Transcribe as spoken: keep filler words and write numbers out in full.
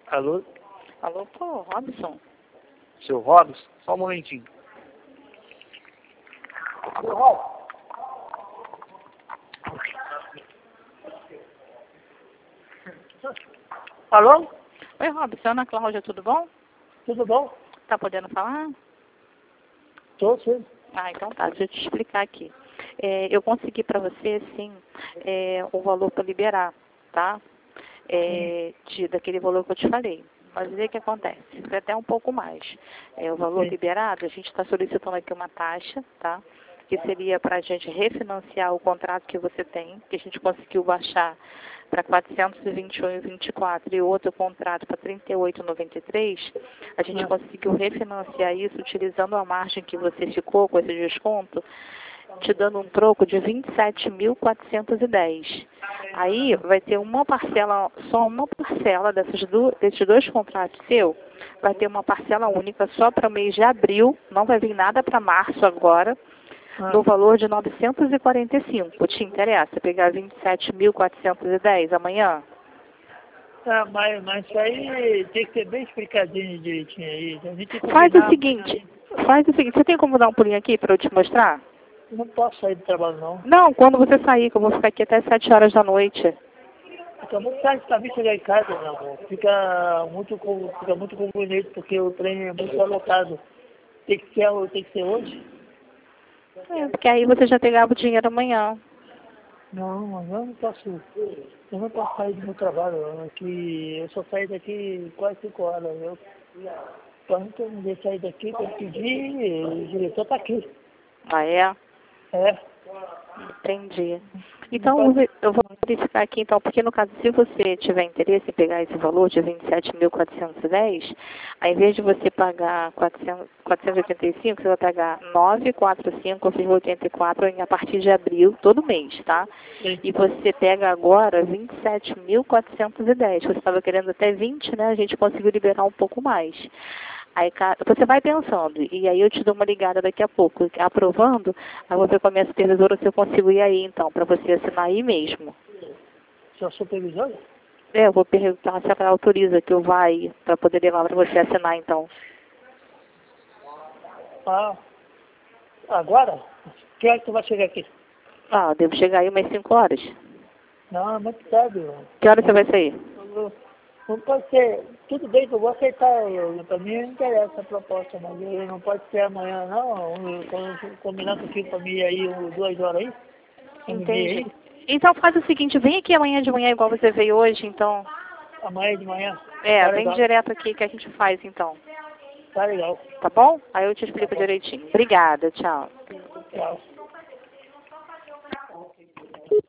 Alô? Alô, pô, Robson. Seu Robson? Só um momentinho. Seu Robson? Alô? Oi, Robson, Ana Cláudia, tudo bom? Tudo bom? Tá podendo falar? Tô sim. Ah, então tá, deixa eu te explicar aqui. É, eu consegui para você, sim, é, o valor para liberar, tá? É, de, daquele valor que eu te falei. Mas o que acontece? Foi até um pouco mais. É, o valor Sim. liberado, a gente está solicitando aqui uma taxa, tá? Que seria para a gente refinanciar o contrato que você tem, que a gente conseguiu baixar para quatrocentos e vinte e um vírgula vinte e quatro e outro contrato para trinta e oito vírgula noventa e três, a gente Ah. conseguiu refinanciar isso utilizando a margem que você ficou com esse desconto, te dando um troco de vinte e sete mil quatrocentos e dez. Aí vai ter uma parcela, só uma parcela dessas do, desses dois contratos seu, vai ter uma parcela única só para o mês de abril, não vai vir nada para março agora, Ah. no valor de novecentos e quarenta e cinco. Te interessa pegar vinte e sete mil quatrocentos e dez amanhã? Ah, mas, mas isso aí tem que ser bem explicadinho direitinho aí. A gente Faz o combinar seguinte, amanhã. faz o seguinte, você tem como dar um pulinho aqui para eu te mostrar? Não posso sair do trabalho não. Não, quando você sair, que eu vou ficar aqui até sete horas da noite. Fica muito tarde pra mim chegar em casa, meu amor. Fica muito, com- fica muito conveniente porque o trem é muito alocado. Tem que ser, tem que ser hoje? É, porque aí você já pegava o dinheiro amanhã. Não, mas eu não posso. Eu não posso sair do meu trabalho, não, que eu só saio daqui quase cinco horas. Eu, pra não ter ninguém sair daqui, tem que pedir, o diretor tá aqui. Ah, é? É. Entendi. Não Então, eu pode. vou eu vou verificar aqui, então, porque no caso, se você tiver interesse em pegar esse valor de vinte e sete mil quatrocentos e dez, ao invés de você pagar quatrocentos, quatrocentos e oitenta e cinco, você vai pagar novecentos e quarenta e cinco vírgula oitenta e quatro a partir de abril, todo mês, tá? Sim. E você pega agora vinte e sete mil quatrocentos e dez. Você estava querendo até vinte, né? A gente conseguiu liberar um pouco mais. Aí ca- você vai pensando, e aí eu te dou uma ligada daqui a pouco. Aprovando, aí eu vou ver com a minha supervisora se eu consigo ir aí, então, para você assinar aí mesmo. Sua supervisora? É, eu vou perguntar se ela autoriza que eu vá aí, para poder levar para você assinar, então. Ah, agora? Que hora que tu vai chegar aqui? Ah, eu devo chegar aí umas cinco horas. Não, é muito tarde, mano. Que hora você vai sair? Não, não pode ser. Tudo bem que eu vou aceitar. Eu, pra mim não interessa a proposta, mas eu, não pode ser amanhã, não. Eu, quando combinar contigo pra mim ir aí um, duas horas aí. Pra me vir Entendi. aí. Então faz o seguinte, vem aqui amanhã de manhã igual você veio hoje, então. Amanhã de manhã. É, Tá vem legal. direto aqui que a gente faz, então. Tá legal. Tá bom? Aí eu te Tá explico bom. direitinho. Obrigada, tchau. Tchau.